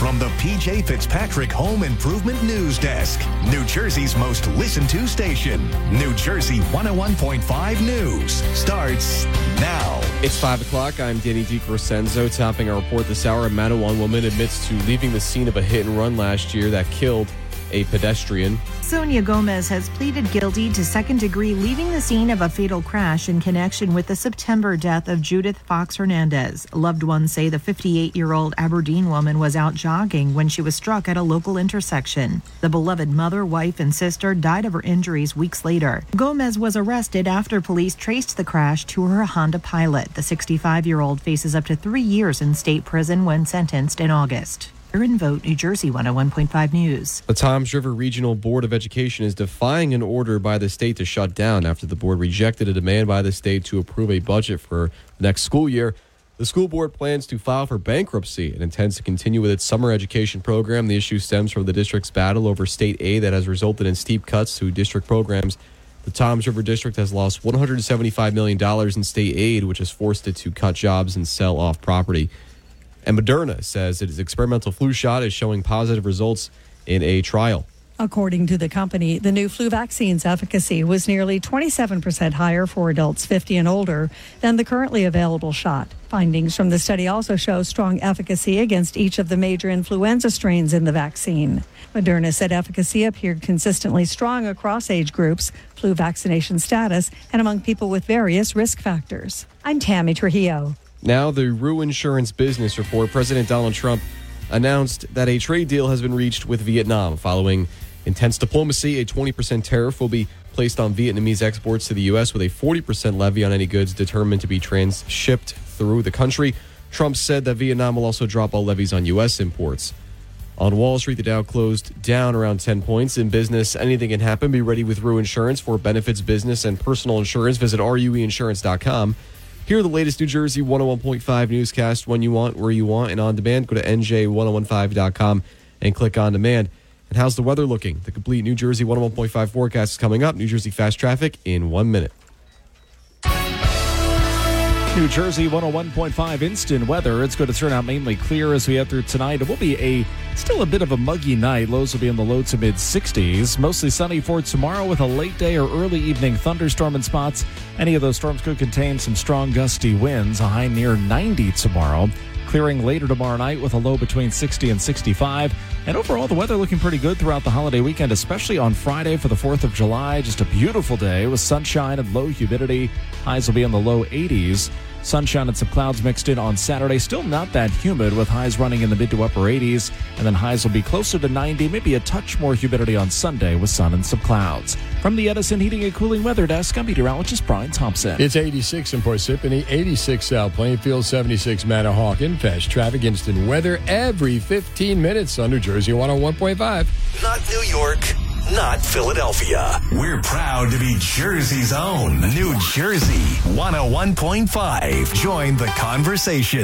from the PJ Fitzpatrick Home Improvement News Desk, New Jersey's most listened to station. New Jersey 101.5 News starts now. It's 5 o'clock. I'm Danny DiCrescenzo. Topping our report this hour, a Manawan woman admits to leaving the scene of a hit and run last year that killed a pedestrian. Sonia Gomez has pleaded guilty to second-degree leaving the scene of a fatal crash in connection with the September death of Judith Fox Hernandez. Loved ones say the 58-year-old Aberdeen woman was out jogging when she was struck at a local intersection. The beloved mother, wife, and sister died of her injuries weeks later. Gomez was arrested after police traced the crash to her Honda Pilot. The 65-year-old faces up to 3 years in state prison when sentenced in August. Aaron Vogt, New Jersey 101.5 News. The Toms River Regional Board of Education is defying an order by the state to shut down after the board rejected a demand by the state to approve a budget for the next school year. The school board plans to file for bankruptcy and intends to continue with its summer education program. The issue stems from the district's battle over state aid that has resulted in steep cuts to district programs. The Toms River District has lost $175 million in state aid, which has forced it to cut jobs and sell off property. And Moderna says its experimental flu shot is showing positive results in a trial. According to the company, the new flu vaccine's efficacy was nearly 27% higher for adults 50 and older than the currently available shot. Findings from the study also show strong efficacy against each of the major influenza strains in the vaccine. Moderna said efficacy appeared consistently strong across age groups, flu vaccination status, and among people with various risk factors. I'm Tammy Trujillo. Now, the Rue Insurance Business Report. President Donald Trump announced that a trade deal has been reached with Vietnam. Following intense diplomacy, a 20% tariff will be placed on Vietnamese exports to the U.S. with a 40% levy on any goods determined to be transshipped through the country. Trump said that Vietnam will also drop all levies on U.S. imports. On Wall Street, the Dow closed down around 10 points. In business, anything can happen. Be ready with Rue Insurance for benefits, business, and personal insurance. Visit rueinsurance.com. Here are the latest New Jersey 101.5 newscast when you want, where you want, and on demand. Go to nj1015.com and click on demand. And how's the weather looking? The complete New Jersey 101.5 forecast is coming up. New Jersey Fast Traffic in 1 minute. New Jersey 101.5 instant weather. It's going to turn out mainly clear as we head through tonight. It will be still a bit of a muggy night. Lows will be in the low to mid 60s. Mostly sunny for tomorrow with a late day or early evening thunderstorm in spots. Any of those storms could contain some strong gusty winds. A high near 90 tomorrow. Clearing later tomorrow night with a low between 60 and 65. And overall, the weather looking pretty good throughout the holiday weekend, especially on Friday for the 4th of July. Just a beautiful day with sunshine and low humidity. Highs will be in the low 80s. Sunshine and some clouds mixed in on Saturday. Still not that humid with highs running in the mid to upper 80s. And then highs will be closer to 90, maybe a touch more humidity on Sunday with sun and some clouds. From the Edison Heating and Cooling Weather Desk, I'm meteorologist Brian Thompson. It's 86 in Parsippany, 86 South Plainfield, 76 Manahawkin. Fast traffic, instant weather every 15 minutes on New Jersey 101.5. Not New York, not Philadelphia. We're proud to be Jersey's own New Jersey 101.5. Join the conversation.